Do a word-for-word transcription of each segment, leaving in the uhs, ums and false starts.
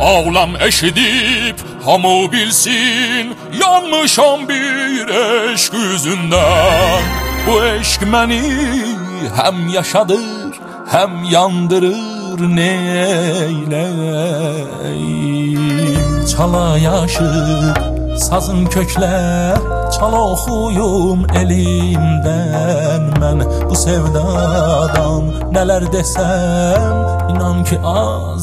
Ağlam eşidip hamı bilsin, yanmışam bir eşk yüzünden. Bu eşk məni həm yaşadır, həm yandırır, neyləyim? Çala yaşıb sazın köklər, çala oxuyum elimdən. Mən bu sevdadan nələr desəm, inan ki az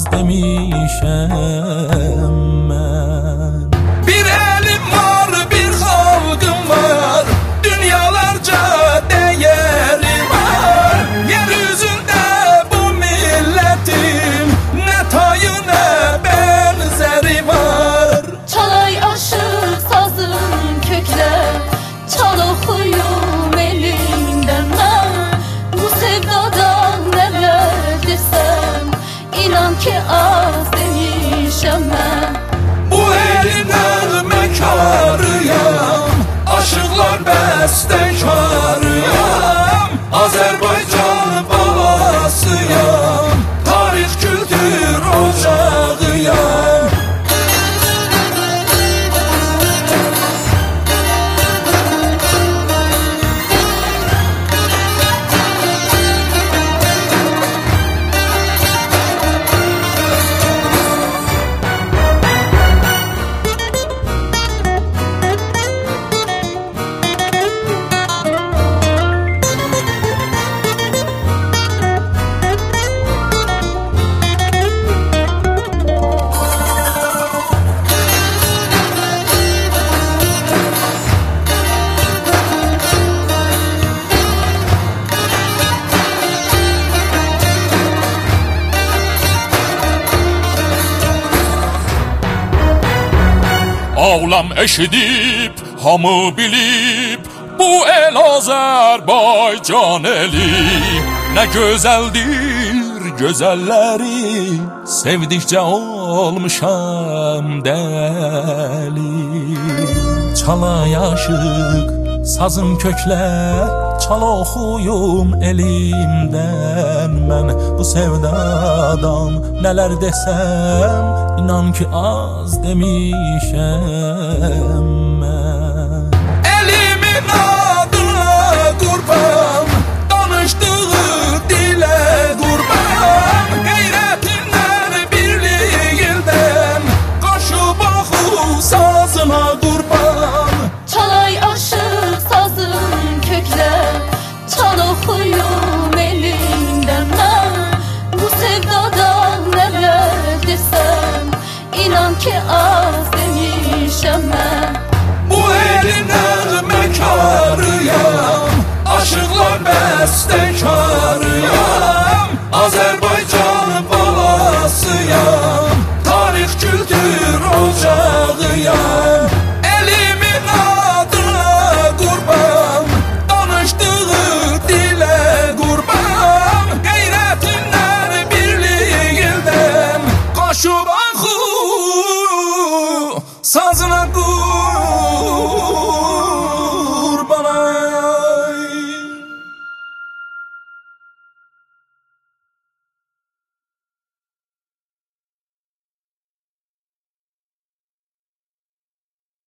demişəm mən. Bir elim var, bir xalqım var, dünyalarca değeri var. Yeryüzündə bu milletin nə tayı nə benzeri var. Çalay aşık sazın kökler, çal oxuyum elimdən mən. Bu sevdadan nələr desəm, inan ki az demişəm mən. Bu elin nəğməkarıyam, aşıqlar bəstəkarıyam. Azərbaycan balasıyam, tarix kültür ocağıyam. Ağlam eşidip, hamı bilip, bu el Azərbaycan eli. Nə gözəldir gözəlləri, sevdikcə olmuşam dəli. Çala yaşıq sazın köklər, çala oxuyum elimdən. Mən bu sevdadan nələr desəm, inan ki az demişəm mən.